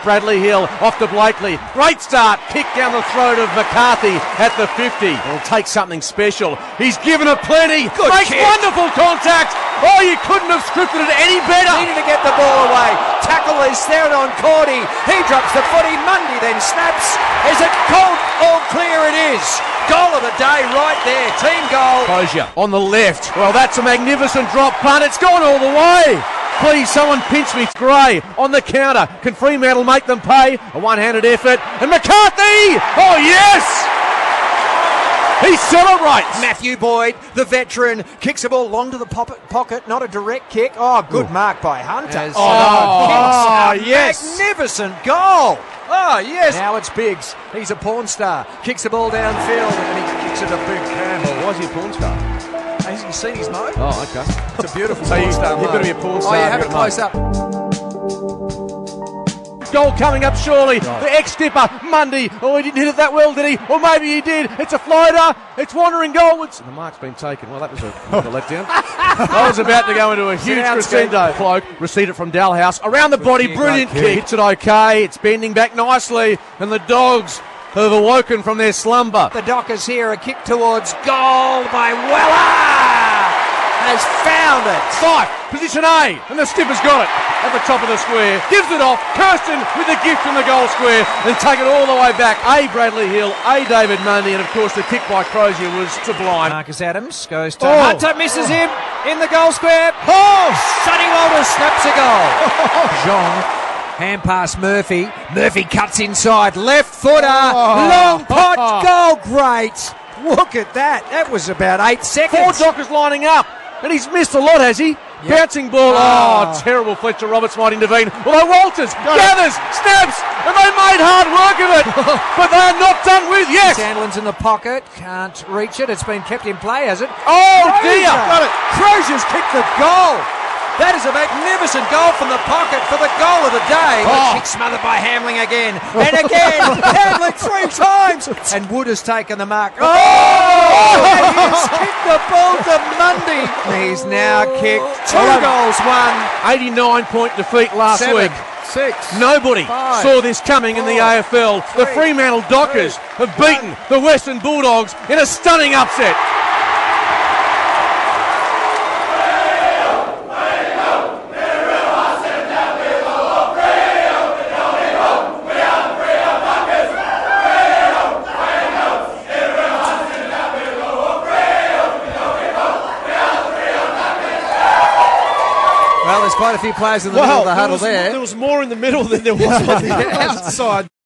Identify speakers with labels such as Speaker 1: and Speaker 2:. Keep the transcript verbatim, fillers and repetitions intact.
Speaker 1: Bradley Hill off to Blakely. Great start. Kick down the throat of McCarthy at the fifty. It'll take something special. He's given it plenty.
Speaker 2: Good
Speaker 1: Makes
Speaker 2: kick.
Speaker 1: wonderful contact. Oh, you couldn't have scripted it any better.
Speaker 2: Needed to get the ball away. Tackle is there on Cordy. He drops the footy. Mundy then snaps. Is it called? All clear it is. Goal of the day right there. Team goal.
Speaker 1: Crozier on the left. Well, that's a magnificent drop punt. It's gone all the way. Please, someone pinch me. Gray on the counter. Can Fremantle make them pay? A one-handed effort. And McCarthy! Oh, yes! He celebrates.
Speaker 2: Matthew Boyd, the veteran, kicks the ball long to the pocket, pocket not a direct kick. Oh, good Ooh. mark by Hunter.
Speaker 1: As, oh, oh yes.
Speaker 2: Magnificent goal. Oh, yes. Now it's Biggs. He's a porn star. Kicks the ball downfield and he kicks it a big Campbell.
Speaker 1: Why is he a porn star?
Speaker 2: Hasn't you seen his mode?
Speaker 1: Oh, okay.
Speaker 2: It's a beautiful
Speaker 1: so
Speaker 2: porn
Speaker 1: you,
Speaker 2: star
Speaker 1: You've got to be a porn star.
Speaker 2: Oh, yeah, have it close up.
Speaker 1: Goal coming up surely.
Speaker 2: Right.
Speaker 1: The ex-skipper, Mundy. Oh, he didn't hit it that well, did he? Or maybe he did. It's a floater. It's wandering goalwards. The mark's been taken. Well, that was a, a letdown. I was about to go into a huge crescendo. Cloak, received it from Dalhouse. Around the body, brilliant kick. Hits it okay. It's bending back nicely. And the Dogs have awoken from their slumber.
Speaker 2: The Dockers here, a kick towards goal by Weller. Has found it.
Speaker 1: Five, position A, and the skipper's got it at the top of the square. Gives it off. Kirsten with the gift in the goal square and take it all the way back. A. Bradley Hill, A. David Mundy, and of course the kick by Crozier was sublime.
Speaker 2: Marcus Adams goes to
Speaker 1: oh.
Speaker 2: Hunter, misses him in the goal square. Oh, Sonny Walters snaps a goal. Jean, hand pass Murphy. Murphy cuts inside, left footer,
Speaker 1: oh.
Speaker 2: long pot, goal, great. Look at that. That was about eight seconds.
Speaker 1: Four Dockers lining up. And he's missed a lot, has he? Yep. Bouncing ball. Oh. oh, terrible. Fletcher Roberts might intervene. Although Walters Got gathers, it. snaps, and they made hard work of it. But they are not done with yet.
Speaker 2: Sandlin's in the pocket. Can't reach it. It's been kept in play, has it?
Speaker 1: Oh, dear.
Speaker 2: Got it. Crozier's kicked the goal. That is a magnificent goal from the pocket for the goal of the day.
Speaker 1: Oh.
Speaker 2: The kick smothered by Hamling again. And again. Hamling three times. And Wood has taken the mark. Oh! oh! He's kicked the ball to Mundy. He's now kicked two oh. goals, one.
Speaker 1: eighty-nine point defeat last
Speaker 2: Seven,
Speaker 1: week.
Speaker 2: Six.
Speaker 1: Nobody
Speaker 2: five,
Speaker 1: saw this coming
Speaker 2: four,
Speaker 1: in the A F L.
Speaker 2: Three,
Speaker 1: the Fremantle Dockers
Speaker 2: three,
Speaker 1: have beaten
Speaker 2: one.
Speaker 1: the Western Bulldogs in a stunning upset.
Speaker 2: Well, there's quite a few players in the
Speaker 3: well,
Speaker 2: middle of the huddle
Speaker 3: there. Was,
Speaker 2: there.
Speaker 3: There was more in the middle than there was on the outside.